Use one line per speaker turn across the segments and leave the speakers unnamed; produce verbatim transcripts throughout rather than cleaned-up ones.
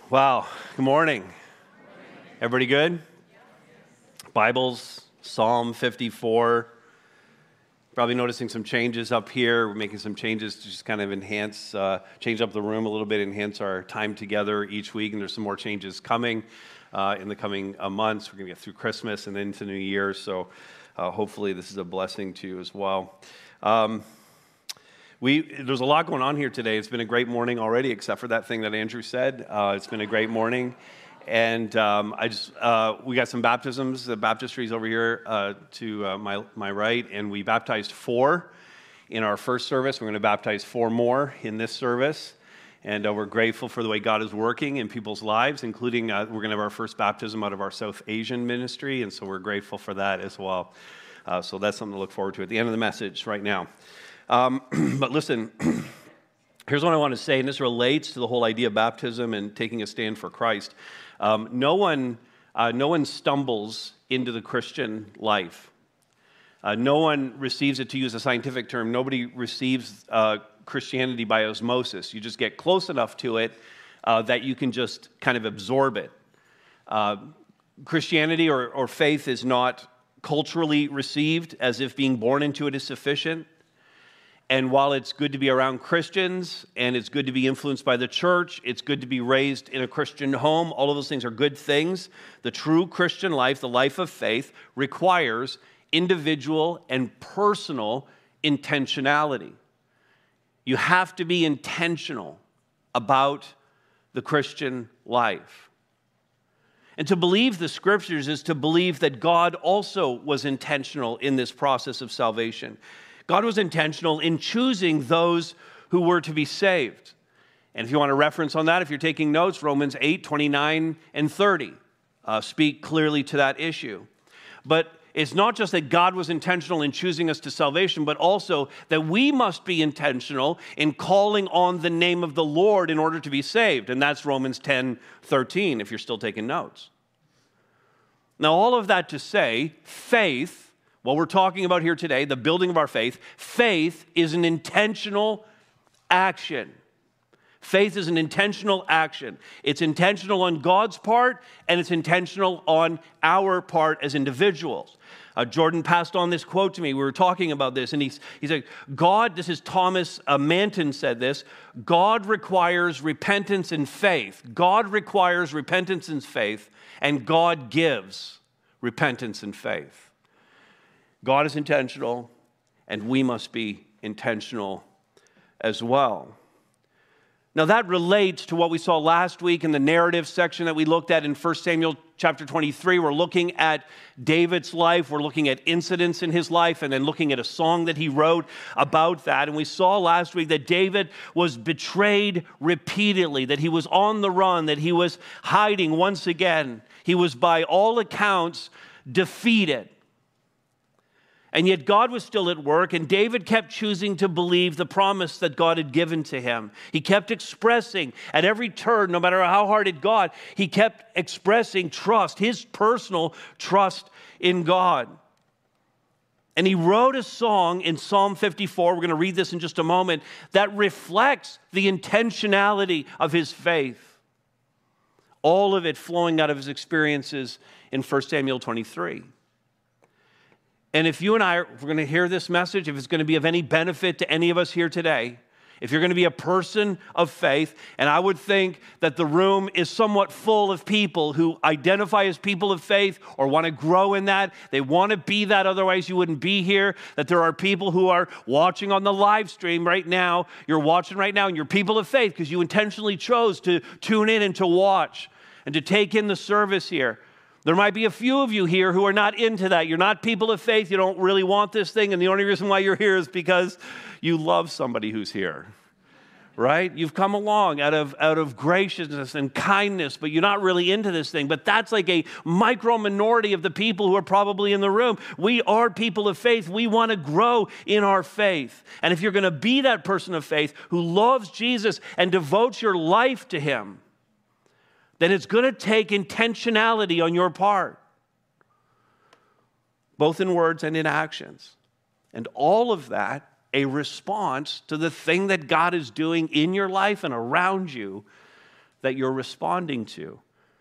Wow, good morning. Everybody good? Bibles, Psalm fifty-four. Probably noticing some changes up here. We're making some changes to just kind of enhance, uh, change up the room a little bit, enhance our time together each week. And there's some more changes coming uh, in the coming uh, months. We're going to get through Christmas and then into New Year. So uh, hopefully this is a blessing to you as well. Um, We, there's a lot going on here today. It's been a great morning already, except for that thing that Andrew said. Uh, it's been a great morning. And um, I just uh, we got some baptisms. The baptistry's over here uh, to uh, my, my right. And we baptized four in our first service. We're going to baptize four more in this service. And uh, we're grateful for the way God is working in people's lives, including uh, we're going to have our first baptism out of our South Asian ministry. And so we're grateful for that as well. Uh, so that's something to look forward to at the end of the message right now. Um, but listen, here's what I want to say, and this relates to the whole idea of baptism and taking a stand for Christ. Um, no one, uh, no one stumbles into the Christian life. Uh, no one receives it, to use a scientific term. Nobody receives uh, Christianity by osmosis. You just get close enough to it uh, that you can just kind of absorb it. Uh, Christianity or, or faith is not culturally received as if being born into it is sufficient. And while it's good to be around Christians and it's good to be influenced by the church, it's good to be raised in a Christian home, all of those things are good things. The true Christian life, the life of faith, requires individual and personal intentionality. You have to be intentional about the Christian life. And to believe the scriptures is to believe that God also was intentional in this process of salvation. God was intentional in choosing those who were to be saved. And if you want a reference on that, if you're taking notes, Romans eight, twenty-nine, and thirty uh, speak clearly to that issue. But it's not just that God was intentional in choosing us to salvation, but also that we must be intentional in calling on the name of the Lord in order to be saved. And that's Romans ten, thirteen, if you're still taking notes. Now, all of that to say, faith, what we're talking about here today, the building of our faith, faith is an intentional action. Faith is an intentional action. It's intentional on God's part, and it's intentional on our part as individuals. Uh, Jordan passed on this quote to me. We were talking about this, and he's, he said, God, this is Thomas uh, Manton said this, God requires repentance and faith. God requires repentance and faith, and God gives repentance and faith. God is intentional, and we must be intentional as well. Now that relates to what we saw last week in the narrative section that we looked at in First Samuel chapter twenty-three. We're looking at David's life. We're looking at incidents in his life and then looking at a song that he wrote about that. And we saw last week that David was betrayed repeatedly, that he was on the run, that he was hiding once again. He was by all accounts defeated. And yet God was still at work, and David kept choosing to believe the promise that God had given to him. He kept expressing at every turn, no matter how hard it got, he kept expressing trust, his personal trust in God. And he wrote a song in Psalm fifty-four, we're going to read this in just a moment, that reflects the intentionality of his faith. All of it flowing out of his experiences in First Samuel twenty-three. And if you and I, if we're going to hear this message, if it's going to be of any benefit to any of us here today, if you're going to be a person of faith, and I would think that the room is somewhat full of people who identify as people of faith or want to grow in that, they want to be that, otherwise you wouldn't be here, that there are people who are watching on the live stream right now, you're watching right now, and you're people of faith because you intentionally chose to tune in and to watch and to take in the service here. There might be a few of you here who are not into that. You're not people of faith. You don't really want this thing. And the only reason why you're here is because you love somebody who's here, right? You've come along out of, out of graciousness and kindness, but you're not really into this thing. But that's like a micro minority of the people who are probably in the room. We are people of faith. We want to grow in our faith. And if you're going to be that person of faith who loves Jesus and devotes your life to him, then it's going to take intentionality on your part, both in words and in actions. And all of that a response to the thing that God is doing in your life and around you that you're responding to,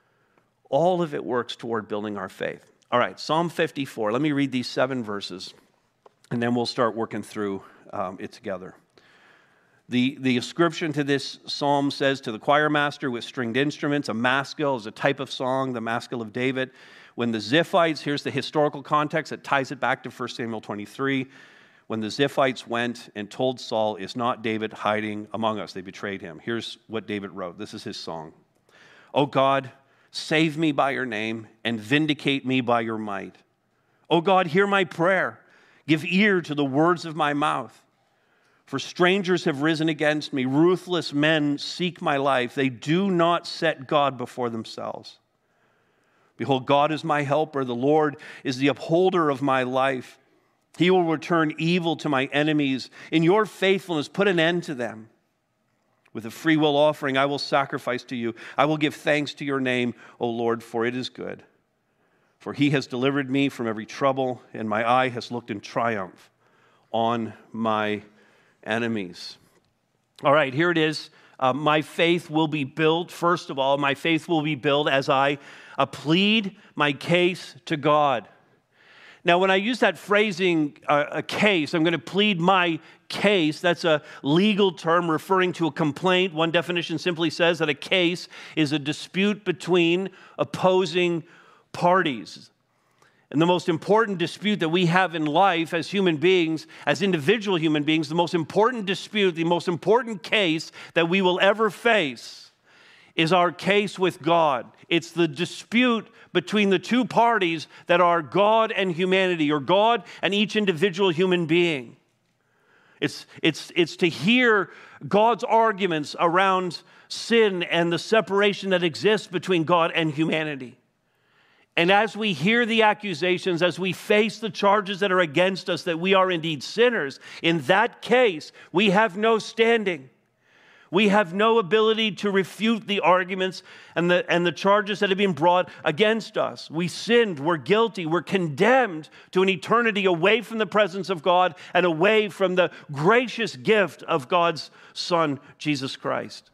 all of it works toward building our faith. All right, Psalm fifty-four. Let me read these seven verses, and then we'll start working through um, it together. The, the ascription to this psalm says, to the choir master with stringed instruments, a maskil is a type of song, the maskil of David. When the Ziphites, here's the historical context that ties it back to First Samuel twenty-three. When the Ziphites went and told Saul, is not David hiding among us? They betrayed him. Here's what David wrote. This is his song. O God, save me by your name and vindicate me by your might. O God, hear my prayer. Give ear to the words of my mouth. For strangers have risen against me. Ruthless men seek my life. They do not set God before themselves. Behold, God is my helper. The Lord is the upholder of my life. He will return evil to my enemies. In your faithfulness, put an end to them. With a freewill offering, I will sacrifice to you. I will give thanks to your name, O Lord, for it is good. For he has delivered me from every trouble, and my eye has looked in triumph on my enemies. All right, here it is. Uh, my faith will be built. First of all, my faith will be built as I uh, plead my case to God. Now, when I use that phrasing, uh, a case, I'm going to plead my case. That's a legal term referring to a complaint. One definition simply says that a case is a dispute between opposing parties. And the most important dispute that we have in life as human beings, as individual human beings, the most important dispute, the most important case that we will ever face is our case with God. It's the dispute between the two parties that are God and humanity, or God and each individual human being. It's, it's, it's to hear God's arguments around sin and the separation that exists between God and humanity. And as we hear the accusations, as we face the charges that are against us, that we are indeed sinners, in that case, we have no standing. We have no ability to refute the arguments and the, and the charges that have been brought against us. We sinned, we're guilty, we're condemned to an eternity away from the presence of God and away from the gracious gift of God's Son, Jesus Christ.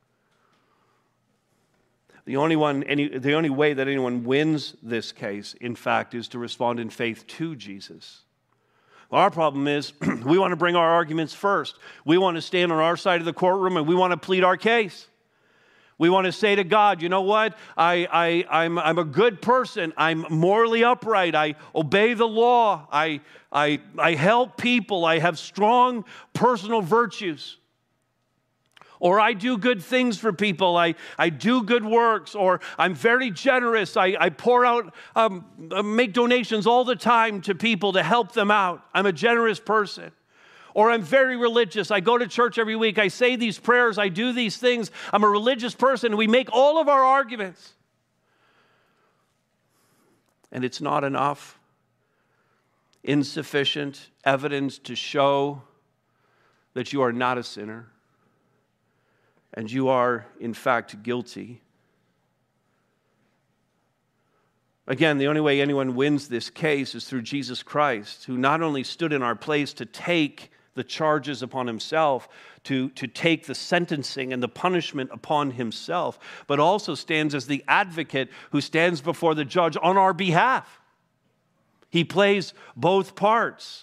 The only one, any, the only way that anyone wins this case, in fact, is to respond in faith to Jesus. Our problem is we want to bring our arguments first. We want to stand on our side of the courtroom and we want to plead our case. We want to say to God, you know what? I, I, I'm, I'm a good person. I'm morally upright. I obey the law. I, I, I help people. I have strong personal virtues. Or I do good things for people. I, I do good works. Or I'm very generous. I, I pour out, um, make donations all the time to people to help them out. I'm a generous person. Or I'm very religious. I go to church every week. I say these prayers. I do these things. I'm a religious person. We make all of our arguments. And it's not enough. Insufficient evidence to show that you are not a sinner. And you are, in fact, guilty. Again, the only way anyone wins this case is through Jesus Christ, who not only stood in our place to take the charges upon himself, to, to take the sentencing and the punishment upon himself, but also stands as the advocate who stands before the judge on our behalf. He plays both parts.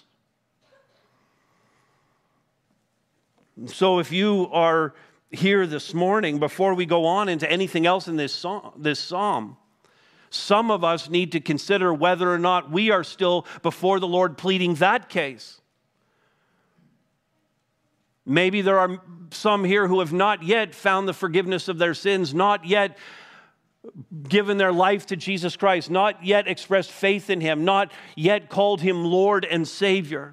So if you are here this morning, before we go on into anything else in this psalm, this psalm, some of us need to consider whether or not we are still before the Lord pleading that case. Maybe there are some here who have not yet found the forgiveness of their sins, not yet given their life to Jesus Christ, not yet expressed faith in him, not yet called him Lord and Savior,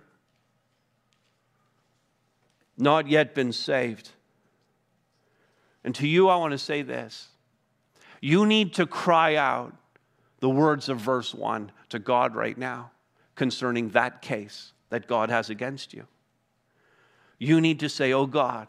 not yet been saved. And to you, I want to say this. You need to cry out the words of verse one to God right now concerning that case that God has against you. You need to say, oh God,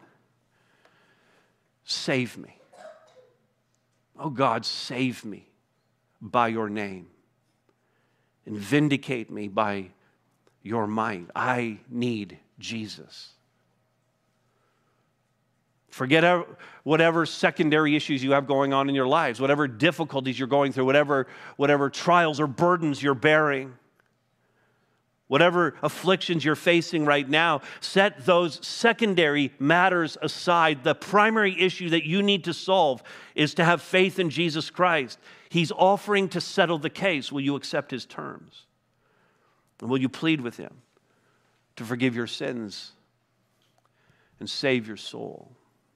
save me. Oh God, save me by your name and vindicate me by your might. I need Jesus. Forget whatever secondary issues you have going on in your lives, whatever difficulties you're going through, whatever, whatever trials or burdens you're bearing, whatever afflictions you're facing right now. Set those secondary matters aside. The primary issue that you need to solve is to have faith in Jesus Christ. He's offering to settle the case. Will you accept his terms? And will you plead with him to forgive your sins and save your soul?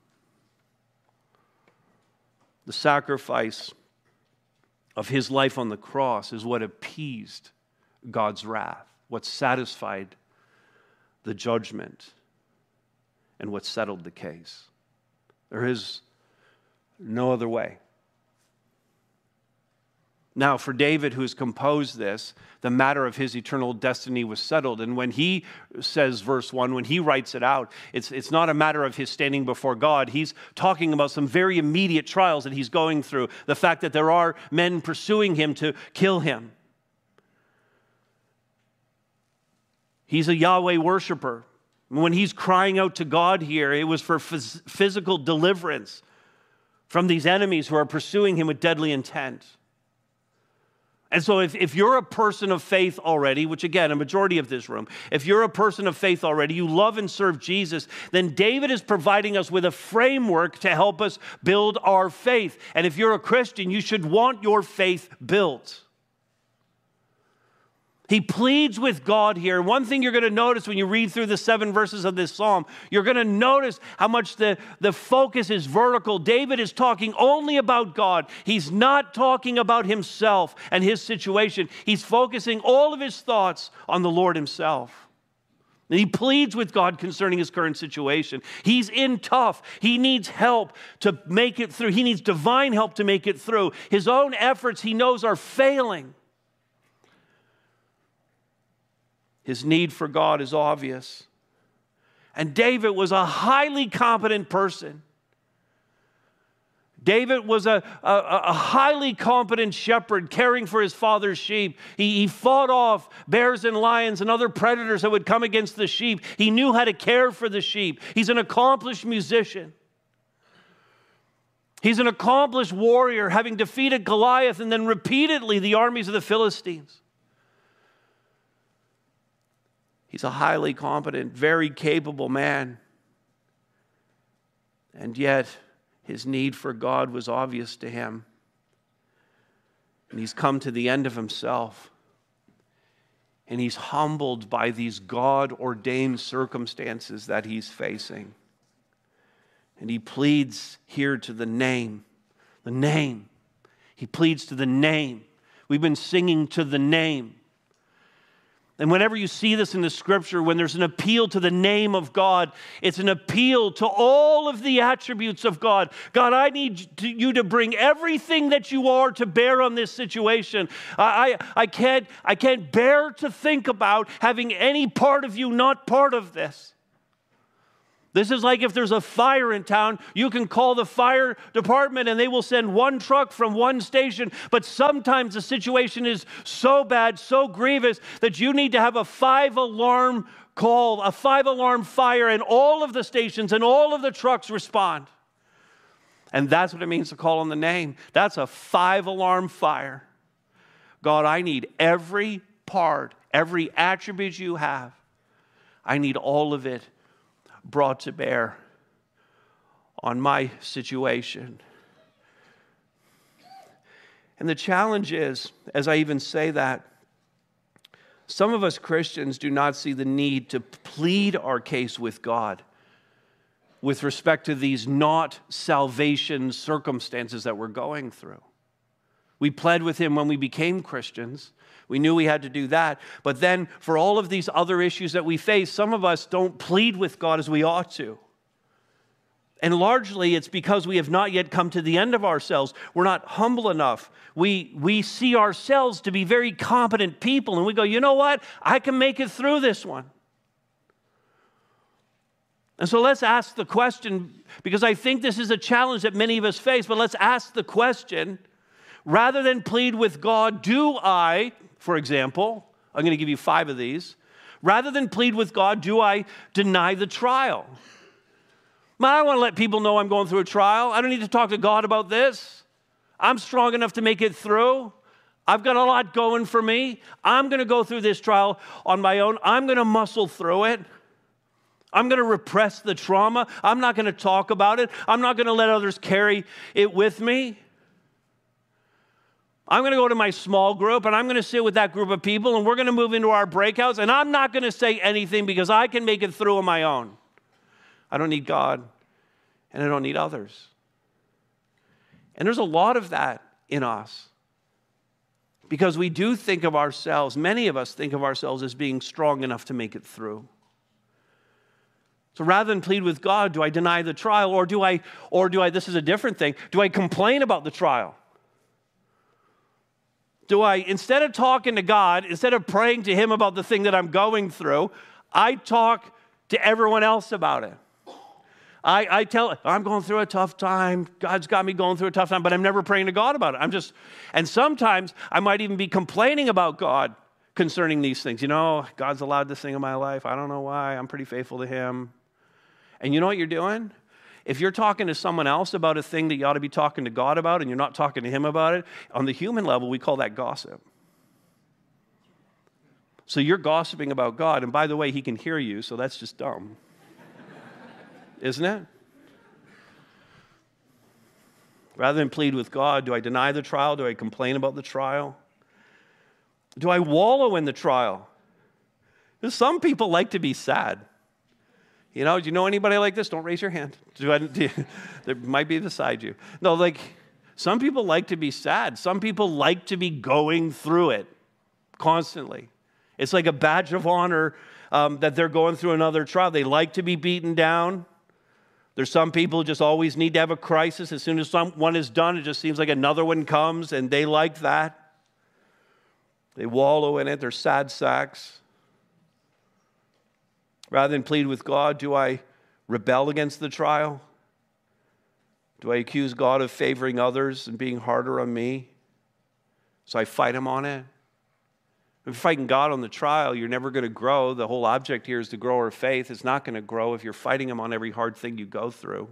The sacrifice of his life on the cross is what appeased God's wrath, what satisfied the judgment, and what settled the case. There is no other way. Now, for David, who has composed this, the matter of his eternal destiny was settled. And when he says, verse one, when he writes it out, it's, it's not a matter of his standing before God. He's talking about some very immediate trials that he's going through. The fact that there are men pursuing him to kill him. He's a Yahweh worshiper. When he's crying out to God here, it was for phys- physical deliverance from these enemies who are pursuing him with deadly intent. And so if, if you're a person of faith already, which again, a majority of this room, if you're a person of faith already, you love and serve Jesus, then David is providing us with a framework to help us build our faith. And if you're a Christian, you should want your faith built. He pleads with God here. One thing you're going to notice when you read through the seven verses of this psalm, you're going to notice how much the, the focus is vertical. David is talking only about God. He's not talking about himself and his situation. He's focusing all of his thoughts on the Lord himself. And he pleads with God concerning his current situation. He's in tough. He needs help to make it through. He needs divine help to make it through. His own efforts, he knows, are failing. His need for God is obvious. And David was a highly competent person. David was a, a, a highly competent shepherd caring for his father's sheep. He, he fought off bears and lions and other predators that would come against the sheep. He knew how to care for the sheep. He's an accomplished musician. He's an accomplished warrior, having defeated Goliath and then repeatedly the armies of the Philistines. He's a highly competent, very capable man. And yet, his need for God was obvious to him. And he's come to the end of himself. And he's humbled by these God-ordained circumstances that he's facing. And he pleads here to the name. The name. He pleads to the name. We've been singing to the name. And whenever you see this in the scripture, when there's an appeal to the name of God, it's an appeal to all of the attributes of God. God, I need to, you to bring everything that you are to bear on this situation. I, I, I, can't, I can't bear to think about having any part of you not part of this. This is like if there's a fire in town, you can call the fire department and they will send one truck from one station. But sometimes the situation is so bad, so grievous, that you need to have a five-alarm call, a five-alarm fire, and all of the stations and all of the trucks respond. And that's what it means to call on the name. That's a five-alarm fire. God, I need every part, every attribute you have. I need all of it brought to bear on my situation. And the challenge is, as I even say that, some of us Christians do not see the need to plead our case with God with respect to these not salvation circumstances that we're going through. We pled with him when we became Christians. We knew we had to do that. But then for all of these other issues that we face, some of us don't plead with God as we ought to. And largely it's because we have not yet come to the end of ourselves. We're not humble enough. We, we see ourselves to be very competent people, and we go, you know what? I can make it through this one. And so let's ask the question, because I think this is a challenge that many of us face, but let's ask the question, rather than plead with God, do I, for example, I'm going to give you five of these. Rather than plead with God, do I deny the trial? Man, I don't want to let people know I'm going through a trial. I don't need to talk to God about this. I'm strong enough to make it through. I've got a lot going for me. I'm going to go through this trial on my own. I'm going to muscle through it. I'm going to repress the trauma. I'm not going to talk about it. I'm not going to let others carry it with me. I'm going to go to my small group, and I'm going to sit with that group of people, and we're going to move into our breakouts, and I'm not going to say anything because I can make it through on my own. I don't need God, and I don't need others. And there's a lot of that in us because we do think of ourselves, many of us think of ourselves as being strong enough to make it through. So rather than plead with God, do I deny the trial, or do I, or do I, this is a different thing, do I complain about the trial? Do I, instead of talking to God, instead of praying to Him about the thing that I'm going through, I talk to everyone else about it. I, I tell, I'm going through a tough time. God's got me going through a tough time, but I'm never praying to God about it. I'm just, and sometimes I might even be complaining about God concerning these things. You know, God's allowed this thing in my life. I don't know why. I'm pretty faithful to Him. And you know what you're doing? If you're talking to someone else about a thing that you ought to be talking to God about and you're not talking to Him about it, on the human level, we call that gossip. So you're gossiping about God, and by the way, He can hear you, so that's just dumb. Isn't it? Rather than plead with God, do I deny the trial? Do I complain about the trial? Do I wallow in the trial? Because some people like to be sad. You know, do you know anybody like this? Don't raise your hand. Do I, do you, there might be beside you. No, like, some people like to be sad. Some people like to be going through it constantly. It's like a badge of honor um, that they're going through another trial. They like to be beaten down. There's some people who just always need to have a crisis. As soon as one is done, it just seems like another one comes, and they like that. They wallow in it. They're sad sacks. Rather than plead with God, do I rebel against the trial? Do I accuse God of favoring others and being harder on me? So I fight Him on it? If you're fighting God on the trial, you're never going to grow. The whole object here is to grow our faith. It's not going to grow if you're fighting Him on every hard thing you go through.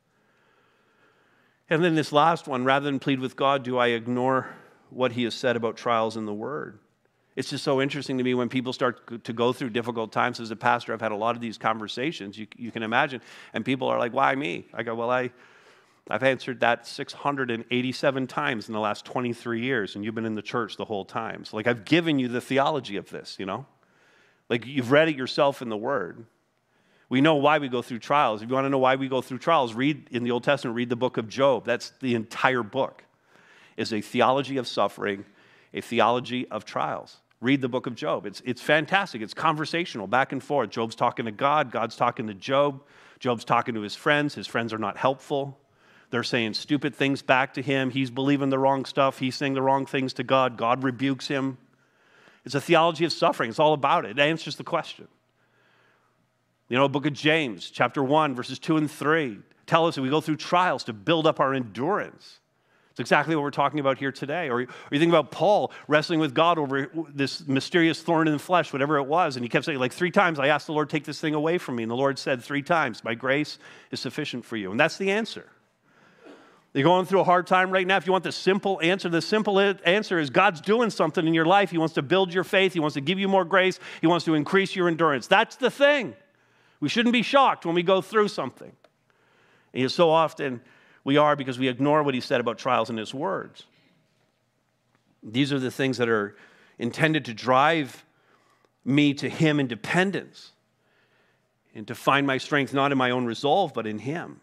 And then this last one, rather than plead with God, do I ignore what He has said about trials in the Word? It's just so interesting to me when people start to go through difficult times. As a pastor, I've had a lot of these conversations, you, you can imagine. And people are like, why me? I go, well, I, I've answered that six hundred eighty-seven times in the last twenty-three years, and you've been in the church the whole time. So, like, I've given you the theology of this, you know? Like, you've read it yourself in the Word. We know why we go through trials. If you want to know why we go through trials, read in the Old Testament, read the book of Job. That's the entire book. It's a theology of suffering, a theology of trials. Read the book of Job. It's, it's fantastic. It's conversational, back and forth. Job's talking to God. God's talking to Job. Job's talking to his friends. His friends are not helpful. They're saying stupid things back to him. He's believing the wrong stuff. He's saying the wrong things to God. God rebukes him. It's a theology of suffering. It's all about it. It answers the question. You know, the book of James, chapter one, verses two and three, tell us that we go through trials to build up our endurance. It's exactly what we're talking about here today. Or, or you think about Paul wrestling with God over this mysterious thorn in the flesh, whatever it was. And he kept saying, like, three times, I asked the Lord, take this thing away from me. And the Lord said three times, my grace is sufficient for you. And that's the answer. You're going through a hard time right now. If you want the simple answer, the simple answer is God's doing something in your life. He wants to build your faith. He wants to give you more grace. He wants to increase your endurance. That's the thing. We shouldn't be shocked when we go through something. And so often we are, because we ignore what He said about trials in His words. These are the things that are intended to drive me to Him in dependence and to find my strength not in my own resolve, but in Him.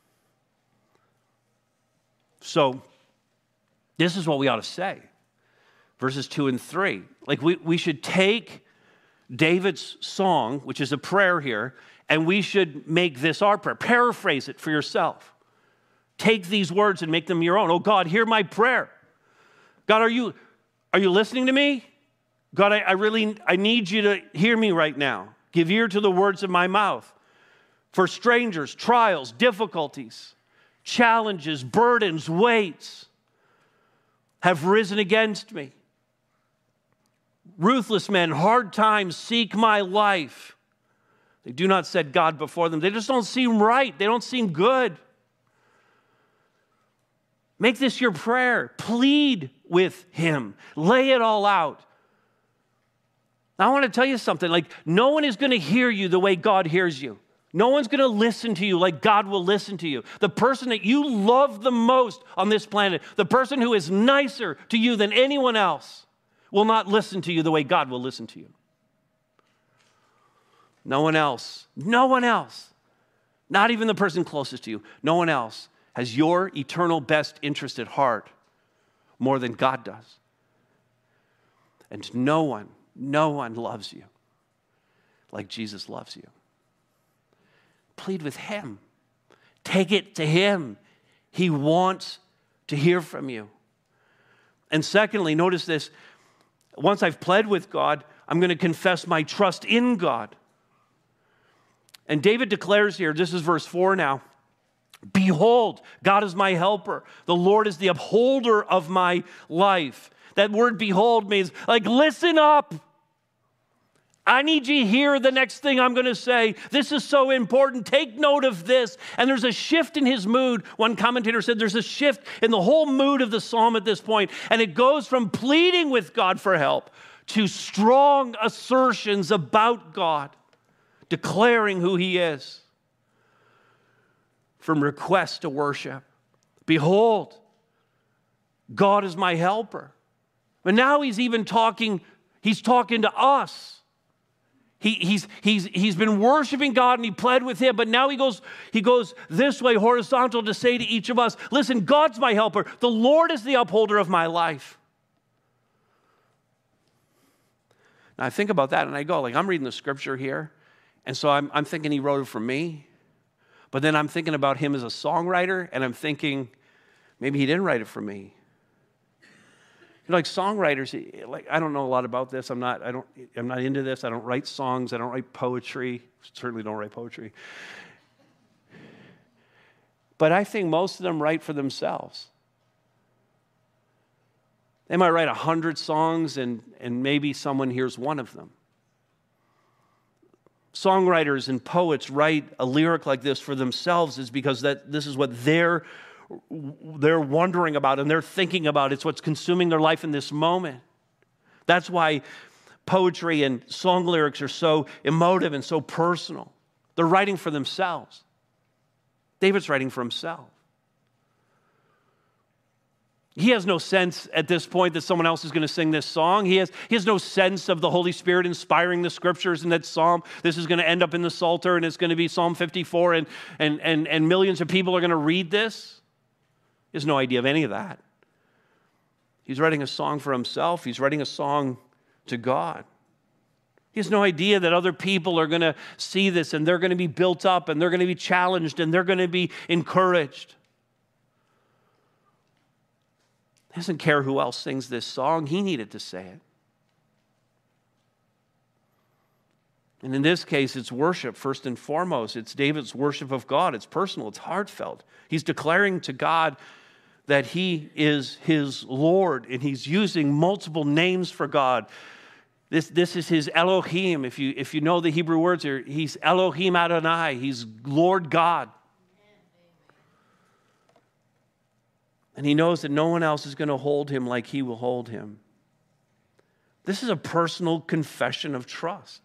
So this is what we ought to say. Verses two and three. Like we, we should take David's song, which is a prayer here, and we should make this our prayer. Paraphrase it for yourself. Take these words and make them your own. Oh God, hear my prayer. God, are you, are you listening to me? God, I, I really, I need you to hear me right now. Give ear to the words of my mouth. For strangers, trials, difficulties, challenges, burdens, weights have risen against me. Ruthless men, hard times seek my life. They do not set God before them. They just don't seem right. They don't seem good. Make this your prayer. Plead with him. Lay it all out. Now, I want to tell you something. Like, no one is going to hear you the way God hears you. No one's going to listen to you like God will listen to you. The person that you love the most on this planet, the person who is nicer to you than anyone else, will not listen to you the way God will listen to you. No one else, no one else, not even the person closest to you, no one else has your eternal best interest at heart more than God does. And no one, no one loves you like Jesus loves you. Plead with him. Take it to him. He wants to hear from you. And secondly, notice this. Once I've pled with God, I'm going to confess my trust in God. And David declares here, this is verse four now, behold, God is my helper. The Lord is the upholder of my life. That word behold means, like, listen up. I need you to hear the next thing I'm going to say. This is so important. Take note of this. And there's a shift in his mood. One commentator said there's a shift in the whole mood of the psalm at this point. And it goes from pleading with God for help to strong assertions about God, declaring who he is. From request to worship. Behold, God is my helper. But now he's even talking, he's talking to us. He, he's, he's, he's been worshiping God and he pled with him, but now he goes, he goes this way, horizontal, to say to each of us, listen, God's my helper. The Lord is the upholder of my life. Now I think about that and I go, like, I'm reading the scripture here, and so I'm, I'm thinking he wrote it for me, but then I'm thinking about him as a songwriter, and I'm thinking, maybe he didn't write it for me. You know, like songwriters, like, I don't know a lot about this. I'm not, I don't, I'm not into this. I don't write songs. I don't write poetry. Certainly don't write poetry. But I think most of them write for themselves. They might write a hundred songs and, and maybe someone hears one of them. Songwriters and poets write a lyric like this for themselves is because that this is what they're they're wondering about and they're thinking about. It's what's consuming their life in this moment. That's why poetry and song lyrics are so emotive and so personal. They're writing for themselves. David's writing for himself. He has no sense at this point that someone else is going to sing this song. He has, he has no sense of the Holy Spirit inspiring the scriptures in that psalm. This is going to end up in the Psalter, and it's going to be Psalm fifty-four, and, and, and, and millions of people are going to read this. He has no idea of any of that. He's writing a song for himself. He's writing a song to God. He has no idea that other people are going to see this, and they're going to be built up, and they're going to be challenged, and they're going to be encouraged. He doesn't care who else sings this song. He needed to say it. And in this case, it's worship first and foremost. It's David's worship of God. It's personal. It's heartfelt. He's declaring to God that he is his Lord, and he's using multiple names for God. This, this is his Elohim. If you, if you know the Hebrew words here, he's Elohim Adonai. He's Lord God. And he knows that no one else is going to hold him like he will hold him. This is a personal confession of trust.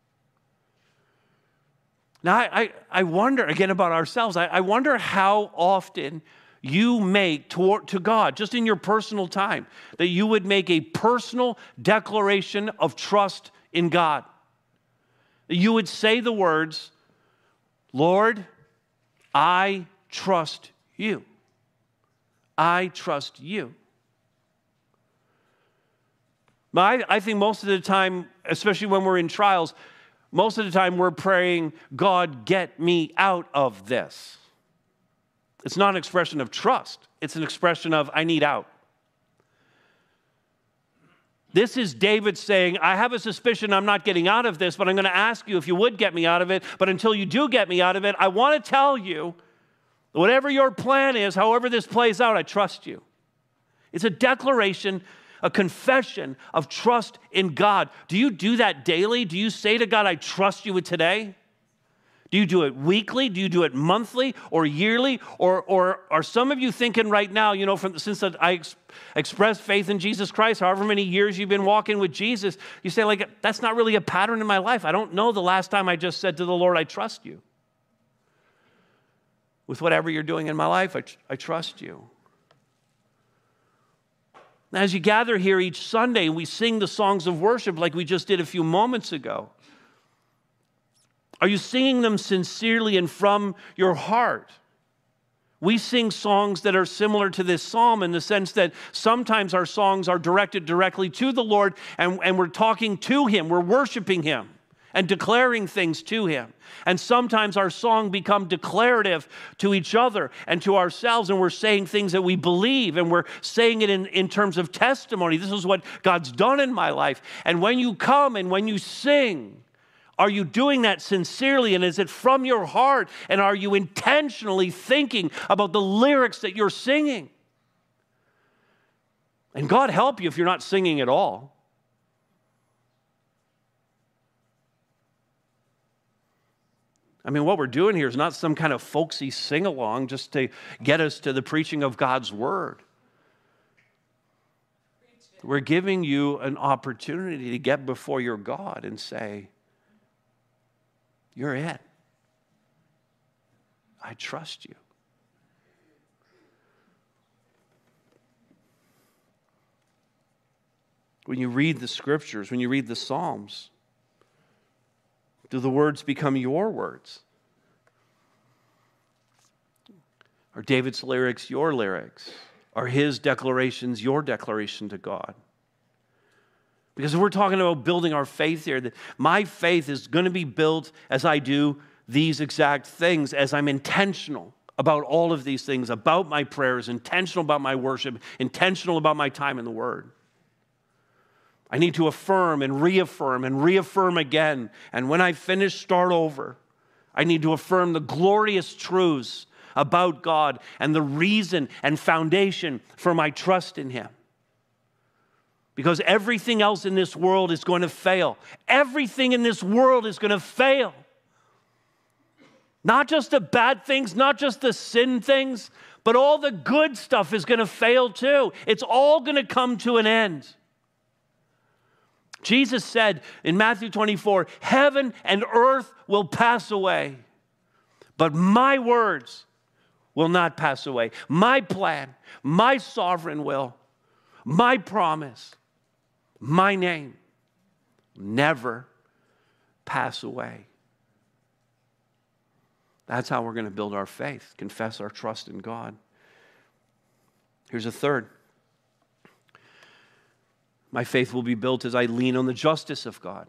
Now, I, I, I wonder, again, about ourselves. I, I wonder how often you make toward, to God, just in your personal time, that you would make a personal declaration of trust in God. That you would say the words, Lord, I trust you. I trust you. But I, I think most of the time, especially when we're in trials, most of the time we're praying, God, get me out of this. It's not an expression of trust. It's an expression of, I need out. This is David saying, I have a suspicion I'm not getting out of this, but I'm going to ask you if you would get me out of it. But until you do get me out of it, I want to tell you, whatever your plan is, however this plays out, I trust you. It's a declaration, a confession of trust in God. Do you do that daily? Do you say to God, I trust you with today? Do you do it weekly? Do you do it monthly or yearly? Or, or are some of you thinking right now, you know, from, since I ex- expressed faith in Jesus Christ, however many years you've been walking with Jesus, you say, like, that's not really a pattern in my life. I don't know the last time I just said to the Lord, I trust you. With whatever you're doing in my life, I, I trust you. Now, as you gather here each Sunday and we sing the songs of worship like we just did a few moments ago, are you singing them sincerely and from your heart? We sing songs that are similar to this psalm in the sense that sometimes our songs are directed directly to the Lord and, and we're talking to Him, we're worshiping Him and declaring things to Him. And sometimes our song becomes declarative to each other and to ourselves, and we're saying things that we believe, and we're saying it in, in terms of testimony. This is what God's done in my life. And when you come and when you sing, are you doing that sincerely, and is it from your heart, and are you intentionally thinking about the lyrics that you're singing? And God help you if you're not singing at all. I mean, what we're doing here is not some kind of folksy sing-along just to get us to the preaching of God's word. We're giving you an opportunity to get before your God and say, you're it. I trust you. When you read the scriptures, when you read the Psalms, do the words become your words? Are David's lyrics your lyrics? Are his declarations your declaration to God? Because if we're talking about building our faith here, that my faith is going to be built as I do these exact things, as I'm intentional about all of these things, about my prayers, intentional about my worship, intentional about my time in the Word. I need to affirm and reaffirm and reaffirm again. And when I finish, start over. I need to affirm the glorious truths about God and the reason and foundation for my trust in Him. Because everything else in this world is going to fail. Everything in this world is going to fail. Not just the bad things, not just the sin things, but all the good stuff is going to fail too. It's all going to come to an end. Jesus said in Matthew twenty-four, heaven and earth will pass away, but my words will not pass away. My plan, my sovereign will, my promise, my name never pass away. That's how we're going to build our faith, confess our trust in God. Here's a third. My faith will be built as I lean on the justice of God.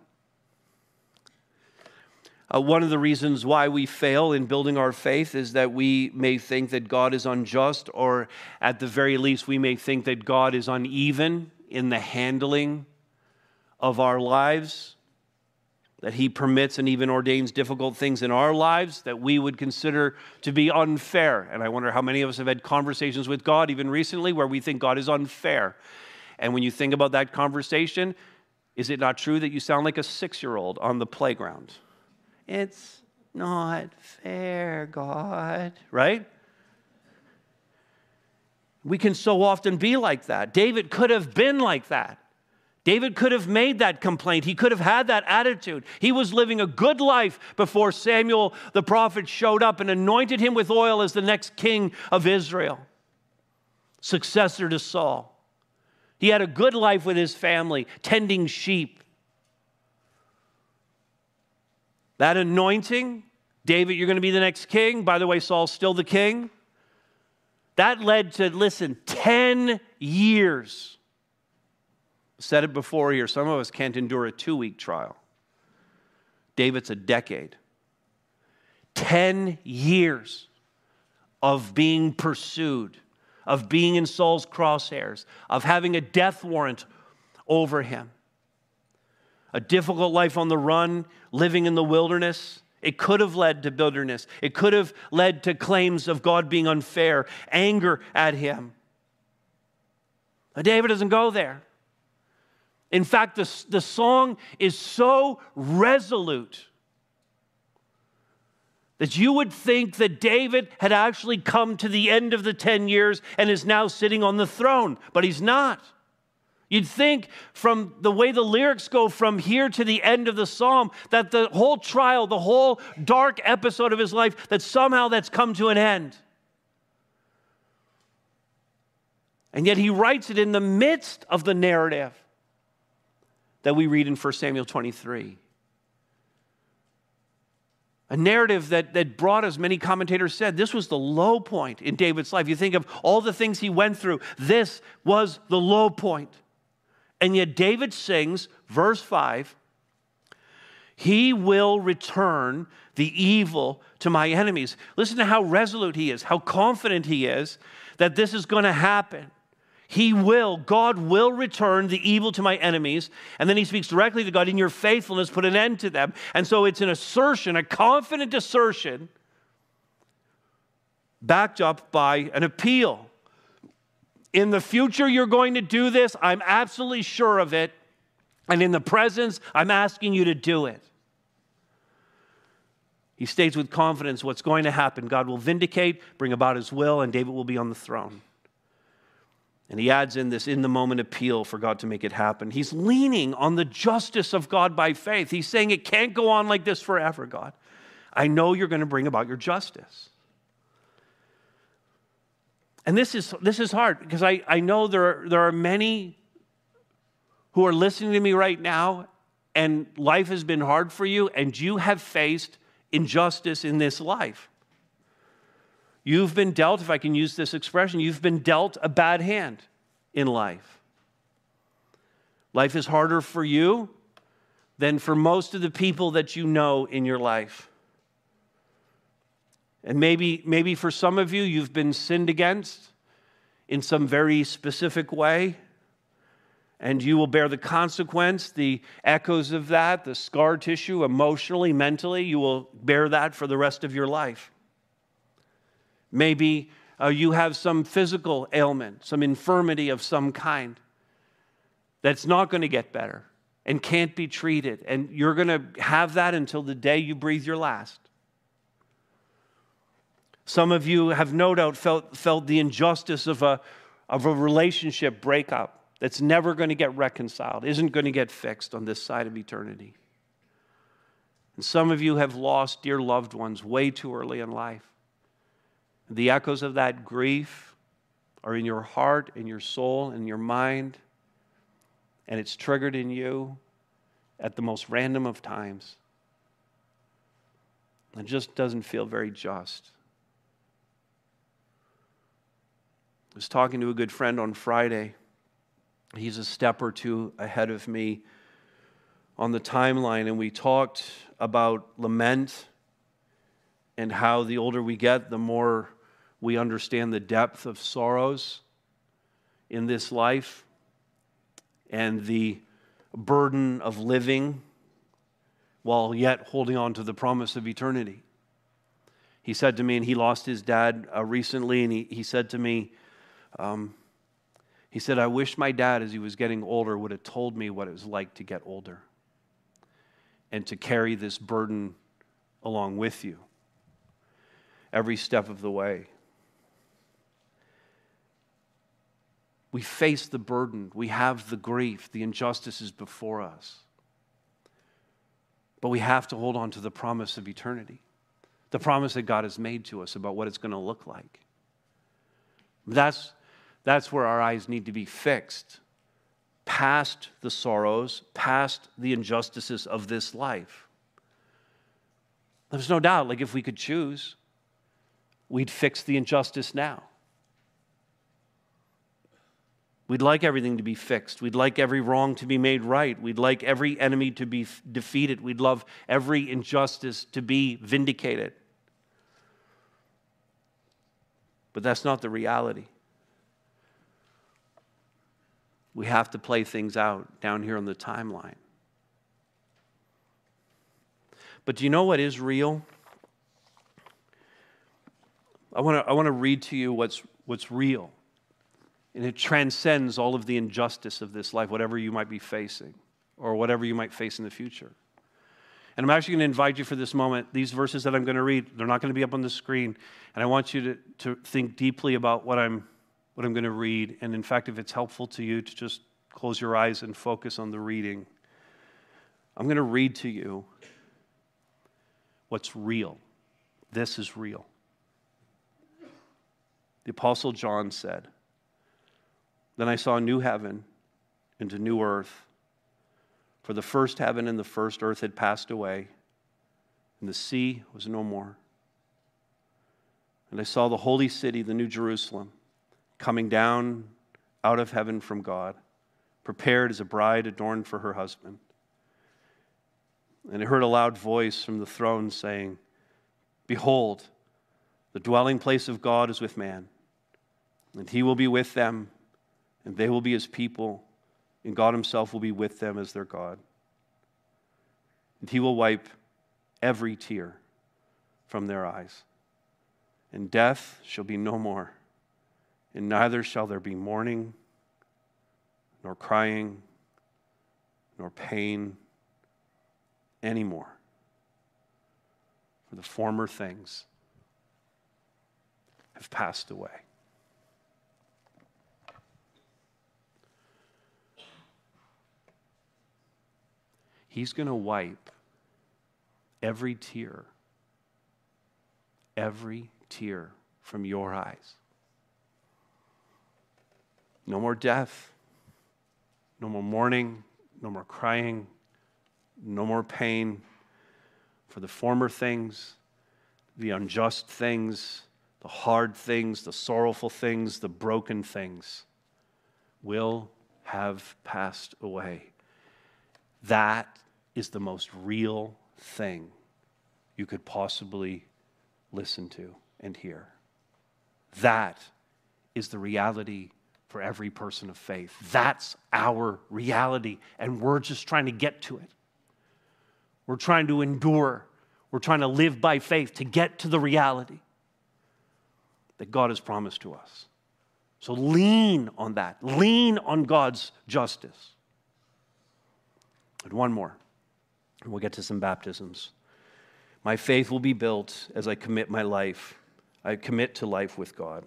Uh, one of the reasons why we fail in building our faith is that we may think that God is unjust, or at the very least, we may think that God is uneven in the handling of our lives, that He permits and even ordains difficult things in our lives that we would consider to be unfair. And I wonder how many of us have had conversations with God, even recently, where we think God is unfair. And when you think about that conversation, is it not true that you sound like a six-year-old on the playground? It's not fair, God, right? We can so often be like that. David could have been like that. David could have made that complaint. He could have had that attitude. He was living a good life before Samuel the prophet showed up and anointed him with oil as the next king of Israel, successor to Saul. He had a good life with his family, tending sheep. That anointing, David, you're going to be the next king. By the way, Saul's still the king. That led to, listen, ten years. I said it before here. Some of us can't endure a two-week trial. David's a decade. Ten years of being pursued, of being in Saul's crosshairs, of having a death warrant over him. A difficult life on the run, living in the wilderness. It could have led to bitterness. It could have led to claims of God being unfair, anger at him. But David doesn't go there. In fact, the, the song is so resolute That you would think that David had actually come to the end of the ten years and is now sitting on the throne, but he's not. You'd think from the way the lyrics go from here to the end of the psalm that the whole trial, the whole dark episode of his life, that somehow that's come to an end. And yet he writes it in the midst of the narrative that we read in First Samuel twenty-three. A narrative that, that brought, as many commentators said, this was the low point in David's life. You think of all the things he went through. This was the low point. And yet David sings, verse five, he will return the evil to my enemies. Listen to how resolute he is, how confident he is that this is going to happen. He will, God will return the evil to my enemies. And then he speaks directly to God, in your faithfulness, put an end to them. And so it's an assertion, a confident assertion, backed up by an appeal. In the future, you're going to do this. I'm absolutely sure of it. And in the presence, I'm asking you to do it. He states with confidence what's going to happen. God will vindicate, bring about his will, and David will be on the throne. And he adds in this in-the-moment appeal for God to make it happen. He's leaning on the justice of God by faith. He's saying it can't go on like this forever, God. I know you're going to bring about your justice. And this is, this is hard because I, I know there are, there are many who are listening to me right now, and life has been hard for you, and you have faced injustice in this life. You've been dealt, if I can use this expression, you've been dealt a bad hand in life. Life is harder for you than for most of the people that you know in your life. And maybe, maybe for some of you, you've been sinned against in some very specific way, and you will bear the consequence, the echoes of that, the scar tissue, emotionally, mentally, you will bear that for the rest of your life. Maybe uh, you have some physical ailment, some infirmity of some kind that's not going to get better and can't be treated. And you're going to have that until the day you breathe your last. Some of you have no doubt felt, felt the injustice of a, of a relationship breakup that's never going to get reconciled, isn't going to get fixed on this side of eternity. And some of you have lost dear loved ones way too early in life. The echoes of that grief are in your heart, in your soul, in your mind, and it's triggered in you at the most random of times. It just doesn't feel very just. I was talking to a good friend on Friday. He's a step or two ahead of me on the timeline, and we talked about lament and how the older we get, the more we understand the depth of sorrows in this life and the burden of living while yet holding on to the promise of eternity. He said to me, and he lost his dad uh, recently, and he, he said to me, um, he said, I wish my dad, as he was getting older, would have told me what it was like to get older and to carry this burden along with you every step of the way. We face the burden. We have the grief. The injustice is before us. But we have to hold on to the promise of eternity, the promise that God has made to us about what it's going to look like. That's, that's where our eyes need to be fixed, past the sorrows, past the injustices of this life. There's no doubt, like if we could choose, we'd fix the injustice now. We'd like everything to be fixed. We'd like every wrong to be made right. We'd like every enemy to be f- defeated. We'd love every injustice to be vindicated. But that's not the reality. We have to play things out down here on the timeline. But do you know what is real? I want to I want to read to you what's what's real. And it transcends all of the injustice of this life, whatever you might be facing or whatever you might face in the future. And I'm actually going to invite you for this moment. These verses that I'm going to read, they're not going to be up on the screen. And I want you to, to think deeply about what I'm, what I'm going to read. And in fact, if it's helpful to you, to just close your eyes and focus on the reading. I'm going to read to you what's real. This is real. The Apostle John said, "Then I saw a new heaven and a new earth. For the first heaven and the first earth had passed away, and the sea was no more. And I saw the holy city, the New Jerusalem, coming down out of heaven from God, prepared as a bride adorned for her husband. And I heard a loud voice from the throne saying, 'Behold, the dwelling place of God is with man, and he will be with them, and they will be his people, and God himself will be with them as their God. And he will wipe every tear from their eyes. And death shall be no more, and neither shall there be mourning, nor crying, nor pain anymore. For the former things have passed away.'" He's going to wipe every tear, every tear from your eyes. No more death, no more mourning, no more crying, no more pain. For the former things, the unjust things, the hard things, the sorrowful things, the broken things will have passed away. That is the most real thing you could possibly listen to and hear. That is the reality for every person of faith. That's our reality, and we're just trying to get to it. We're trying to endure. We're trying to live by faith to get to the reality that God has promised to us. So lean on that. Lean on God's justice. And one more, and we'll get to some baptisms. My faith will be built as I commit my life. I commit to life with God.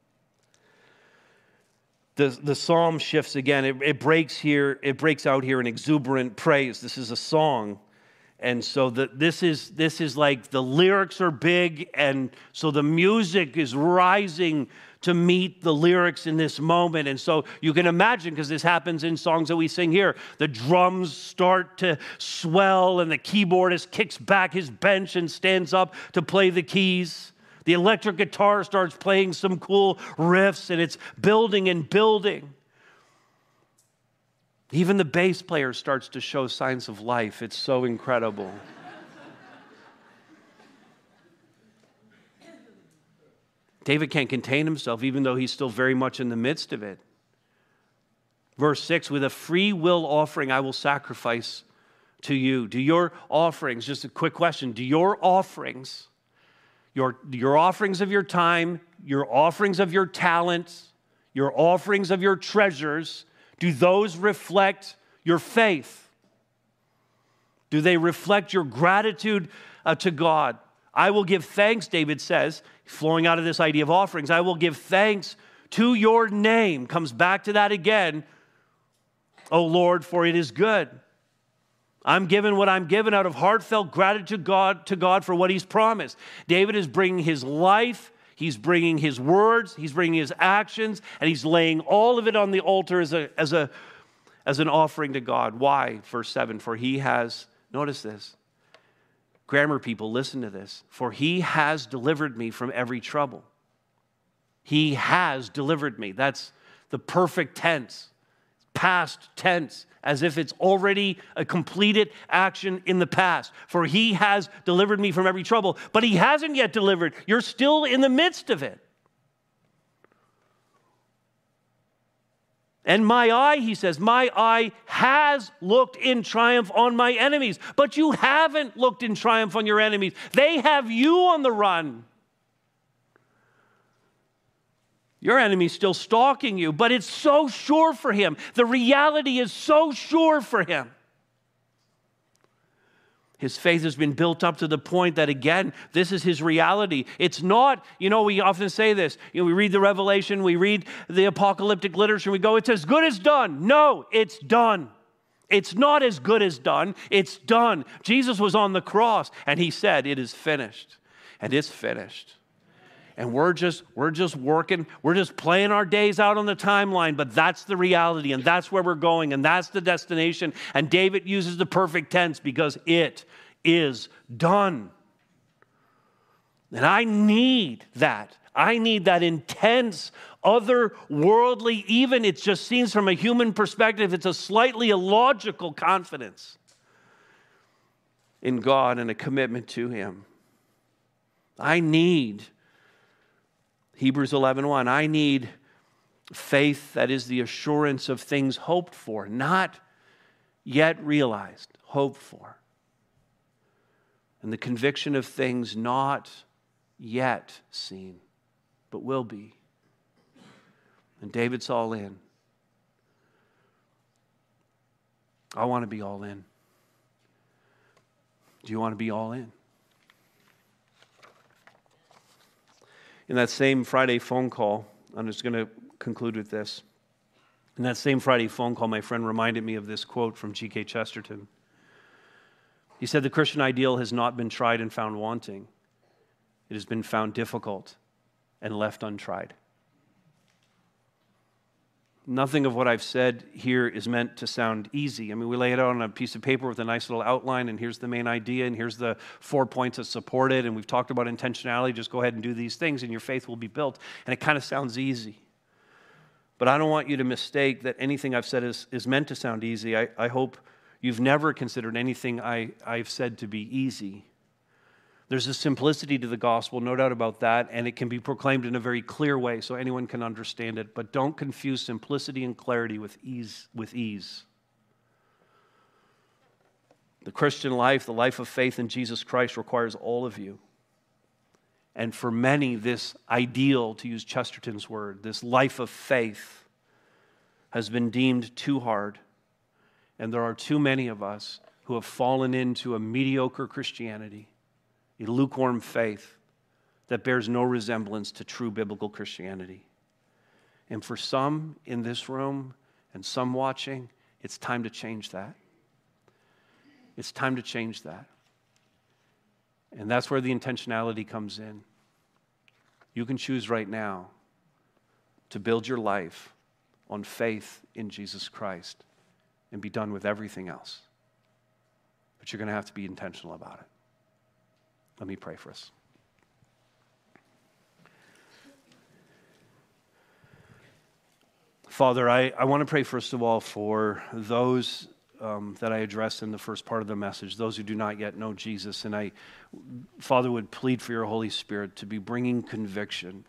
The, the psalm shifts again. It, it breaks here. It breaks out here in exuberant praise. This is a song. And so the, this is this is like the lyrics are big, and so the music is rising to meet the lyrics in this moment. And so you can imagine, because this happens in songs that we sing here, the drums start to swell, and the keyboardist kicks back his bench and stands up to play the keys. The electric guitar starts playing some cool riffs, and it's building and building. Even the bass player starts to show signs of life. It's so incredible. David can't contain himself, even though he's still very much in the midst of it. Verse six, "With a free will offering I will sacrifice to you." Do your offerings, just a quick question, do your offerings, your, your offerings of your time, your offerings of your talents, your offerings of your treasures, do those reflect your faith? Do they reflect your gratitude uh, to God? I will give thanks, David says, flowing out of this idea of offerings. I will give thanks to your name. Comes back to that again. O Lord, for it is good. I'm given what I'm given out of heartfelt gratitude to God, to God for what he's promised. David is bringing his life, he's bringing his words, he's bringing his actions, and he's laying all of it on the altar as a, as a, as an offering to God. Why? Verse seven, for he has, notice this, grammar people, listen to this. For he has delivered me from every trouble. He has delivered me. That's the perfect tense, past tense, as if it's already a completed action in the past. For he has delivered me from every trouble, but he hasn't yet delivered. You're still in the midst of it. And my eye, he says, my eye has looked in triumph on my enemies. But you haven't looked in triumph on your enemies. They have you on the run. Your enemy's still stalking you, but it's so sure for him. The reality is so sure for him. His faith has been built up to the point that, again, this is his reality. It's not, you know, we often say this. You know, we read the Revelation, we read the apocalyptic literature, and we go, it's as good as done. No, it's done. It's not as good as done. It's done. Jesus was on the cross, and he said, it is finished. And it's finished. And we're just, we're just working, we're just playing our days out on the timeline, but that's the reality, and that's where we're going, and that's the destination. And David uses the perfect tense because it is done. And I need that. I need that intense, otherworldly, even it just seems from a human perspective, it's a slightly illogical confidence in God and a commitment to him. I need Hebrews eleven one, I need faith that is the assurance of things hoped for, not yet realized, hoped for. And the conviction of things not yet seen, but will be. And David's all in. I want to be all in. Do you want to be all in? In that same Friday phone call, I'm just going to conclude with this. In that same Friday phone call, my friend reminded me of this quote from G K Chesterton. He said, the Christian ideal has not been tried and found wanting. It has been found difficult and left untried. Nothing of what I've said here is meant to sound easy. I mean, we lay it out on a piece of paper with a nice little outline, and here's the main idea, and here's the four points that support it, and we've talked about intentionality. Just go ahead and do these things, and your faith will be built. And it kind of sounds easy. But I don't want you to mistake that anything I've said is, is meant to sound easy. I, I hope you've never considered anything I, I've said to be easy. There's a simplicity to the gospel, no doubt about that, and it can be proclaimed in a very clear way so anyone can understand it. But don't confuse simplicity and clarity with ease. With ease. The Christian life, the life of faith in Jesus Christ, requires all of you. And for many, this ideal, to use Chesterton's word, this life of faith has been deemed too hard. And there are too many of us who have fallen into a mediocre Christianity, a lukewarm faith that bears no resemblance to true biblical Christianity. And for some in this room and some watching, it's time to change that. It's time to change that. And that's where the intentionality comes in. You can choose right now to build your life on faith in Jesus Christ and be done with everything else. But you're going to have to be intentional about it. Let me pray for us. Father, I, I want to pray first of all for those um, that I addressed in the first part of the message, those who do not yet know Jesus. And I, Father, would plead for your Holy Spirit to be bringing conviction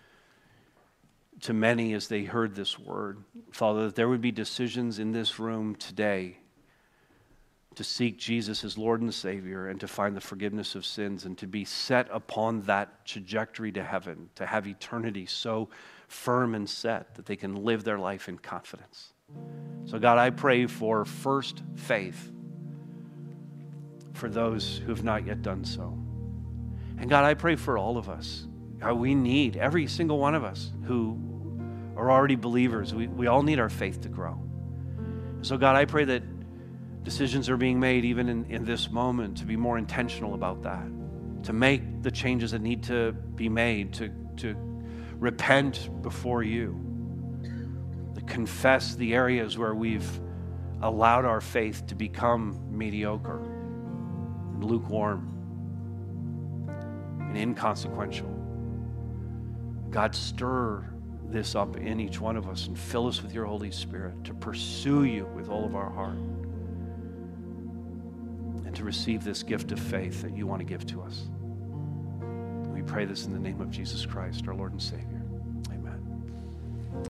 to many as they heard this word. Father, that there would be decisions in this room today to seek Jesus as Lord and Savior and to find the forgiveness of sins and to be set upon that trajectory to heaven, to have eternity so firm and set that they can live their life in confidence. So God, I pray for first faith for those who have not yet done so. And God, I pray for all of us. God, we need, every single one of us who are already believers, we, we all need our faith to grow. So God, I pray that decisions are being made even in, in this moment to be more intentional about that, to make the changes that need to be made, to, to repent before you, to confess the areas where we've allowed our faith to become mediocre and lukewarm and inconsequential. God, stir this up in each one of us and fill us with your Holy Spirit to pursue you with all of our heart and to receive this gift of faith that you want to give to us. We pray this in the name of Jesus Christ, our Lord and Savior.